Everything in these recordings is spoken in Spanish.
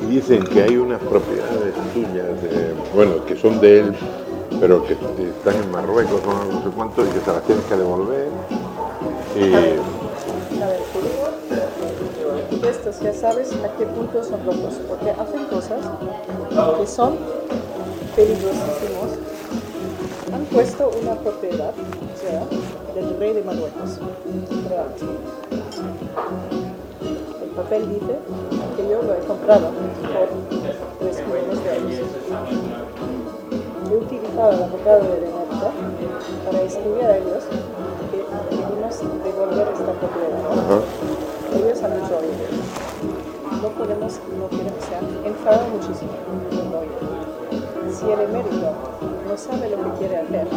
dicen que hay unas propiedades suyas, bueno, que son de él, pero que están en Marruecos o no sé cuánto, y que se las tienes que devolver. A ver, te digo, estos ya sabes a qué punto son locos, porque hacen cosas que son peligrosísimos. Han puesto una propiedad, o sea, del rey de Marruecos. El papel dice que yo lo he comprado por 3 millones de euros. He utilizado el abogado de Renata para escribir a ellos que debemos devolver esta propiedad. Ellos han dicho, no podemos, no queremos, se han enfadado muchísimo. Si el emérito no sabe lo que quiere hacer,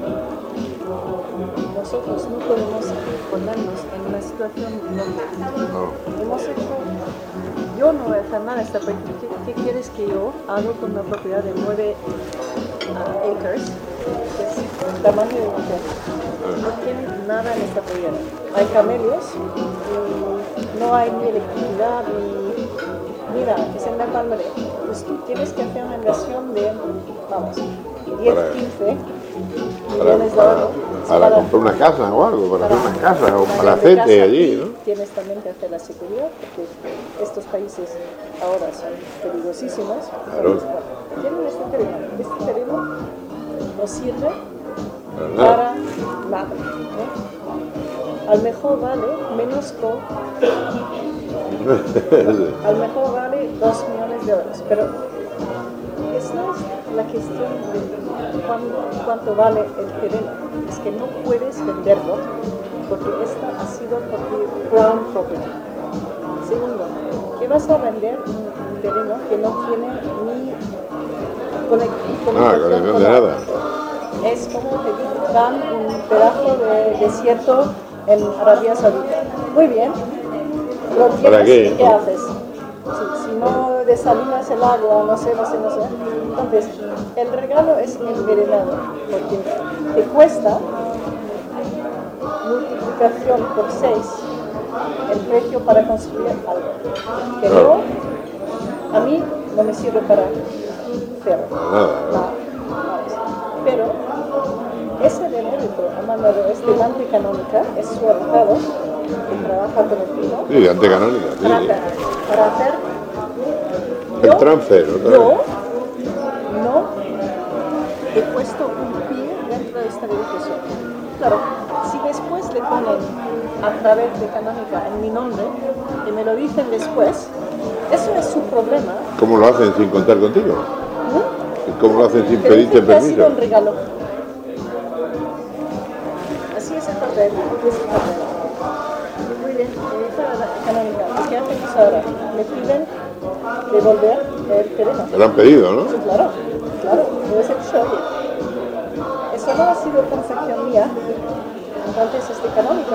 nosotros no podemos ponernos en una situación donde hemos hecho, yo no voy a hacer nada, ¿qué quieres que yo haga con una propiedad de 9 acres, que es el tamaño de un hotel? No tiene nada en esta propiedad. Hay camelios, no hay ni electricidad, ni... Mira, es en la Palmera. Pues tú tienes que hacer una inversión de, vamos, 10, 15 millones de euros. Para comprar una casa o algo, para hacer una casa o para hacerte allí, ¿no? Tienes también que hacer la seguridad, porque estos países ahora son peligrosísimos. Claro. Tienen este terreno. Este terreno no sirve para nada. A lo mejor vale menos a lo mejor vale 2 millones de euros, pero esa es la cuestión de cuánto vale el terreno. Es que no puedes venderlo porque esta ha sido ground property. Segundo, ¿qué vas a vender un terreno que no tiene ni conexión con nada? Es como te dan un pedazo de desierto en Arabia Saudita. Muy bien, lo tienes, ¿para qué? ¿Y qué haces? Si no desalinas el agua, no sé. Entonces, el regalo es envenenado, porque te cuesta multiplicación por 6 el precio para construir algo. Que yo, a mí, no me sirve para cero. Nada. Pero ese de mérito ha mandado este ante canónica, es su abogado, que trabaja con el vino. Sí, ante canónica, sí. Para hacer el transfer, ¿no? Yo no he puesto un pie dentro de esta edificación. Claro, si después le ponen a través de canónica en mi nombre y me lo dicen después, eso es su problema. ¿Cómo lo hacen sin contar contigo? ¿Y cómo lo hacen sin pedirte permiso? Ha sido un regalo. Así es el papel. Muy bien, canónica. ¿Qué hacemos ahora? Me piden devolver el terreno. Me lo han pedido, ¿no? Sí, claro, yo les he dicho, oye, eso no ha sido transacción mía, entonces canónica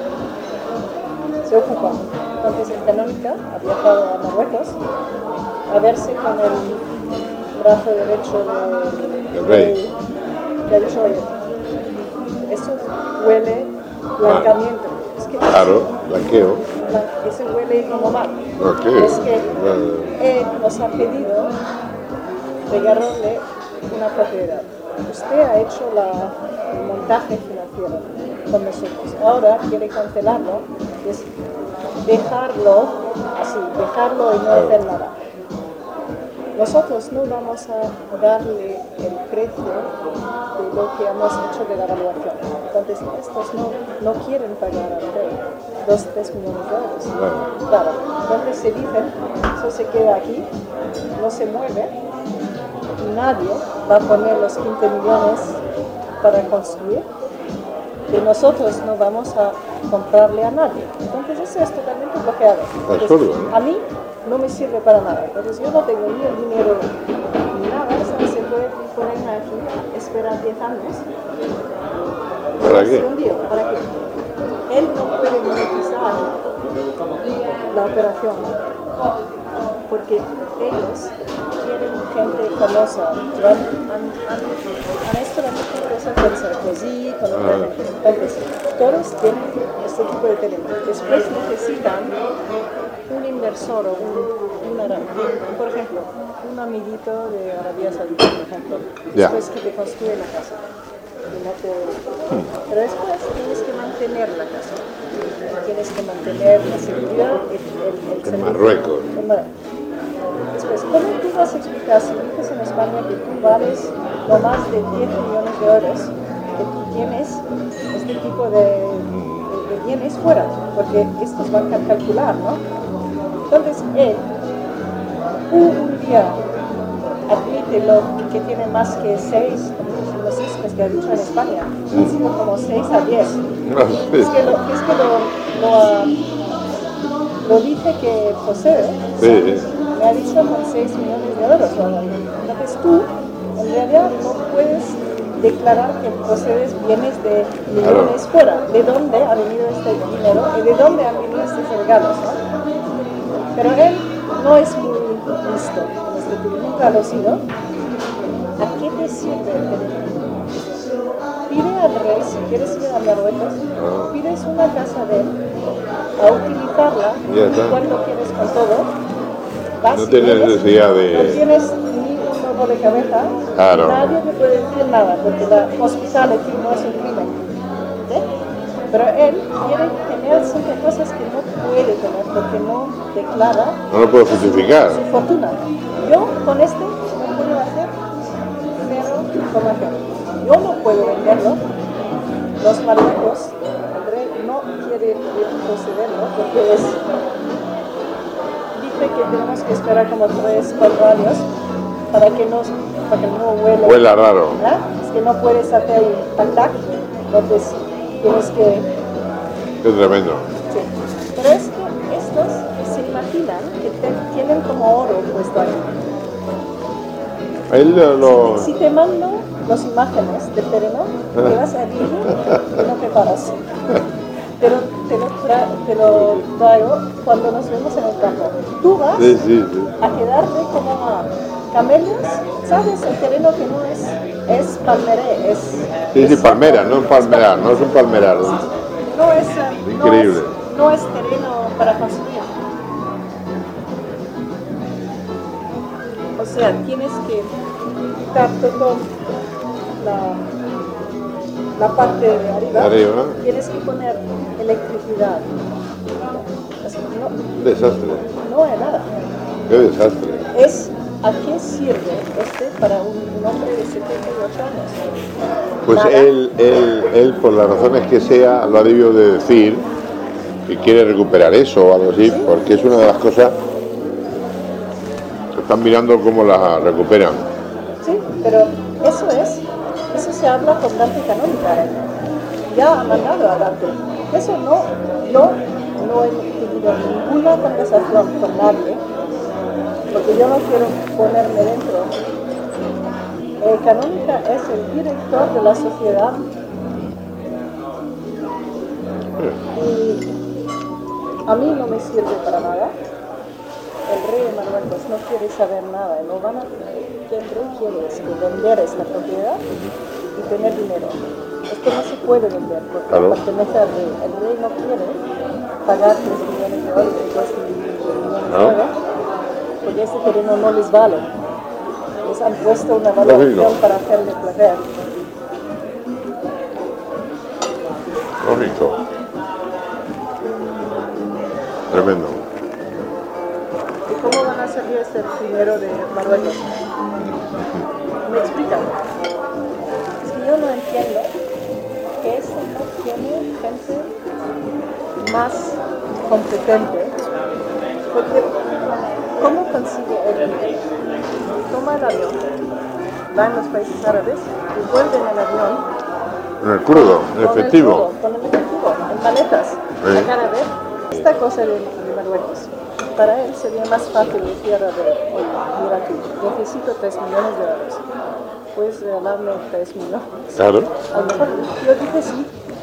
se ocupa. Entonces el canónica ha viajado a Marruecos a verse con el brazo derecho del rey. Le ha dicho, oye, eso huele blanqueamiento. Es que claro, blanqueo. Ese huele como mal. ¿Qué? Es que él nos ha pedido regalarle una propiedad. Usted ha hecho el montaje financiero con nosotros. Ahora quiere cancelarlo, es dejarlo así, dejarlo y no hacer nada. Nosotros no vamos a darle el precio de lo que hemos hecho de la evaluación. Entonces, estos no quieren pagar al rey 2-3 millones de euros. Claro, entonces se dicen, eso se queda aquí, no se mueve, y nadie va a poner los 15 millones para construir, y nosotros no vamos a comprarle a nadie. Entonces, eso es totalmente bloqueado. Entonces, a mí no me sirve para nada. Entonces yo no tengo ni el dinero ni nada, ¿sabes? Se puede ponerme aquí, esperar 10 años. ¿Para qué? ¿Para qué? Él no puede monetizar la operación porque ellos quieren gente famosa. Han hecho la misma cosa con Sarkozy, con otra gente. Entonces, todos tienen este tipo de teléfono. Después necesitan un inversor o por ejemplo, un amiguito de Arabia Saudita, por ejemplo, después que te construye la casa. Pero después tienes que mantener la casa. Tienes que mantener la seguridad, el En Marruecos. Después, ¿cómo tú vas a explicar si dices en España que tú vales no más de 10 millones de euros, que tú tienes este tipo de bienes fuera? Porque estos van a calcular, ¿no? Entonces, él un día admite que tiene más que 6, los iscos que ha dicho en España, han sido como 6 a 10. Es que lo dice que posee, me ha dicho con 6 millones de euros. Entonces tú, en realidad, no puedes declarar que posees bienes de millones fuera. ¿De dónde ha venido este dinero y de dónde han venido estos regalos? ¿No? Pero él no es muy listo, nunca lo ha sido. ¿A qué te sirve el dinero? Pide al rey, si quieres ir a Marruecos, pides una casa de él, a utilizarla cuando quieres con todo. Vas, no tienes necesidad de... No tienes ni un dolor de cabeza, nadie te puede decir nada, porque la hospitality no es un crimen. ¿Sí? Pero él quiere tener siempre cosas que no puede tener, porque no declara no lo puedo justificar. Su fortuna. Yo con este no puedo hacer cero comercial. Yo no puedo venderlo. Los marruecos, André no quiere procederlo porque dice que tenemos que esperar como 3-4 años para que no huela raro. ¿verdad? Es que no puedes hacer un tac-tac, entonces tienes que... Qué tremendo. Sí. Pero es que estos se imaginan que tienen como oro puesto ahí. Si te mando las imágenes del terreno, te vas a ir y no te paras. Pero te lo traigo cuando nos vemos en el campo. Tú vas a quedarte como a camellos, ¿sabes? El terreno que no es palmeré, es palmera, no es palmerar, no es un palmerar. No es increíble. No es terreno para construir. O sea, tienes que quitar todo la parte de arriba. Tienes que poner electricidad. Un desastre. No es nada. Qué desastre. ¿A qué sirve para un hombre de 78 años? Pues él, por las razones que sea, lo ha debido de decir que quiere recuperar eso o algo así, porque es una de las cosas que están mirando cómo la recuperan. Sí, pero eso se habla con Dante Canónica. Ya ha mandado a Dante. Eso yo no he tenido ninguna conversación con nadie, porque yo no quiero ponerme dentro. Canónica es el director de la sociedad y a mí no me sirve para nada. El rey de Marruecos no quiere saber nada. ¿Qué el rey quiere es vender esta propiedad y tener dinero. Esto no se puede vender porque pertenece al rey. El rey no quiere pagar 3 millones de euros y 2 millones de euros porque este terreno no les vale. Les han puesto una valoración para hacerle placer. Lógico. Tremendo. ¿Y cómo van a salir este dinero de Marruecos? ¿Me explican? Es que yo no entiendo que esto no tiene gente más competente. Porque, ¿cómo consigue el dinero? Toma el avión, va en los países árabes y vuelve en el avión. En el crudo, en efectivo. Con el efectivo, en maletas. Sacar a ver esta cosa de Marruecos. Para él sería más fácil decir a ver, oye, mira aquí, necesito 3 millones de euros. ¿Puedes regalarme 3 millones? Claro. A lo mejor yo dije sí.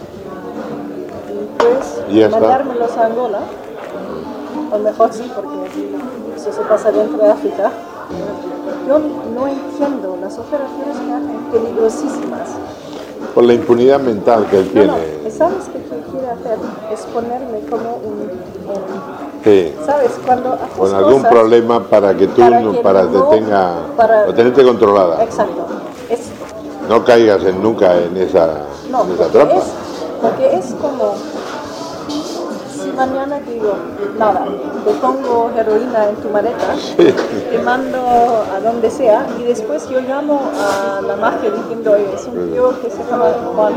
Y puedes mandármelos a Angola. A lo mejor sí, porque eso se pasa dentro de África. Yo no entiendo las operaciones que hacen peligrosísimas. Por la impunidad mental que él tiene. ¿Sabes qué quiere hacer? Es ponerme como Sí. ¿Sabes? Cuando haces Con algún cosas problema para que tú para tenerte controlada. Exacto. No caigas nunca en esa trampa. Porque es como si mañana te digo, nada, te pongo heroína en tu maleta, te mando a donde sea y después yo llamo a la mafia diciendo, oye, es un tío que se llama Juan.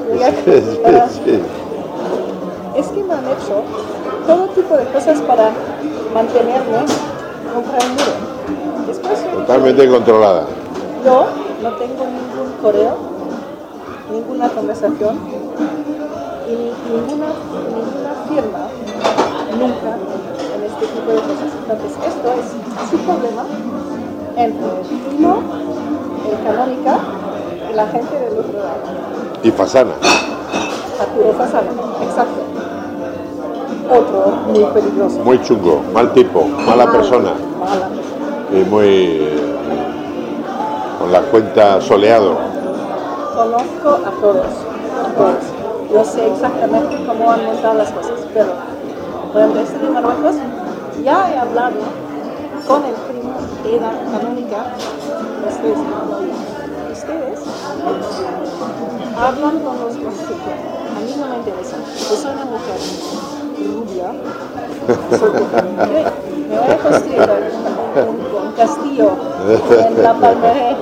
Es que me han hecho todo tipo de cosas para mantenerme contra el muro. Después, totalmente controlada. Yo no tengo ningún correo, ninguna conversación y ninguna firma nunca en este tipo de cosas. Entonces, esto es su problema entre el primo, el Canónica y la gente del otro lado. Y Fasana. Arturo Fasana, exacto. Otro muy peligroso. Muy chungo, mal tipo, mala persona. Mala. Y muy con la cuenta soleado. Conozco a todos. Yo sé exactamente cómo han montado las cosas, pero por ejemplo, este de Marruecos, ya he hablado con el primo de la Canónica. Estoy diciendo, ustedes hablan con los consejeros. A mí no me interesa. Yo soy una mujer rubia. Me voy a construir un castillo en La Palmera.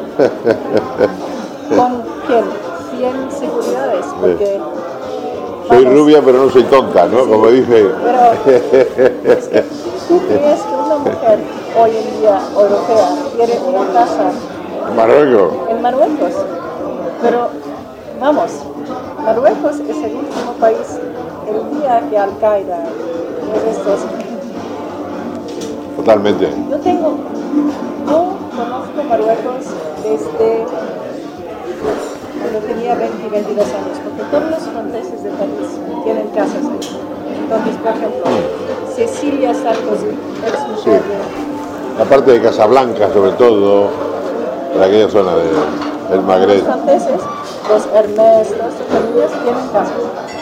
¿Con quién? 100 seguridades, porque... Soy rubia pero no soy tonta, ¿no? Sí, como dice. Pero es que tú crees que una mujer hoy en día europea quiere una casa en Marruecos. Pero vamos, Marruecos es el último país el día que Al-Qaeda es estos. Totalmente. Yo conozco Marruecos desde cuando tenía 20 y 22 años, porque todos los franceses de París tienen casas ahí. Entonces, por ejemplo, Cecilia Sarkozy, ex mujer la parte de Casablanca, sobre todo, por aquella zona del Magreb. Los franceses, los Hermès, todas sus familias tienen casas.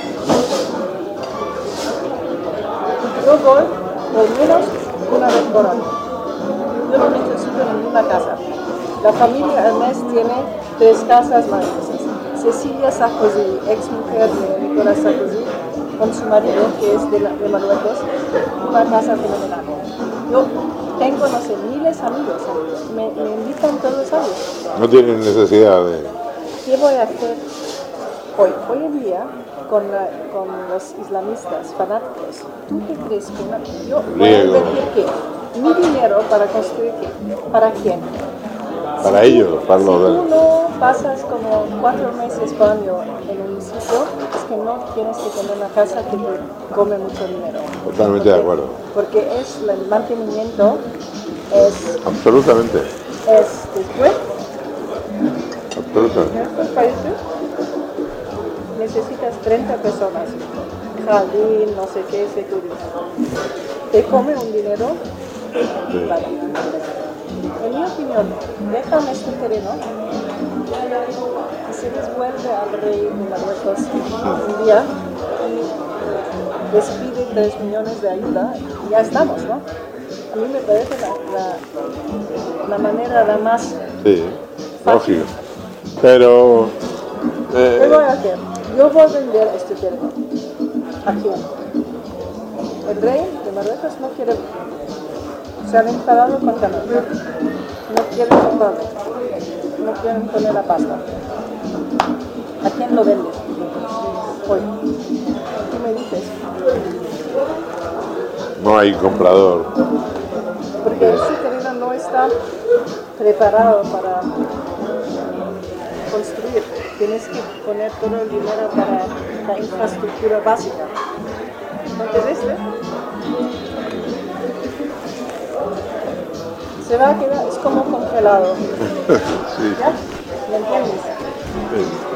Yo voy por menos una vez por año. Yo no necesito ninguna casa. La familia Hermès tiene 3 casas maravillosas. Cecilia Sarkozy, ex mujer de Nicolas Sarkozy, con su marido, que es de Marruecos, una casa fenomenal. Yo tengo, no sé, miles de amigos, me invitan todos los años. No tienen necesidad de... ¿Qué voy a hacer hoy en día con los islamistas fanáticos? ¿Tú qué crees que yo voy a invertir qué? Mi dinero para construir qué? ¿Para quién? Para ellos, para los Si tú no pasas como 4 meses por año en un sitio, es que no tienes que tener una casa que te come mucho dinero. Totalmente de acuerdo. Porque el mantenimiento es... Absolutamente. Es después. Absolutamente. En estos países necesitas 30 personas. Jardín, no sé qué, seguridad. Te come un dinero. Sí. Vale. En mi opinión, dejan este terreno y se les vuelve al rey de Marruecos un día y les pide 3 millones de ayuda y ya estamos, ¿no? A mí me parece la manera la más fácil. Lógico. Pero... ¿Qué voy a hacer? Yo voy a vender este terreno. ¿A quién? El rey de Marruecos no quiere... Se han enfadado con Canadá. No quieren comprarlo. No quieren poner la pasta. ¿A quién lo vendes? Hoy. ¿Qué me dices? No hay comprador. Porque ese terreno no está preparado para construir. Tienes que poner todo el dinero para la infraestructura básica. Entonces se va a quedar, es como congelado. Sí. ¿Ya? ¿Me entiendes? Sí.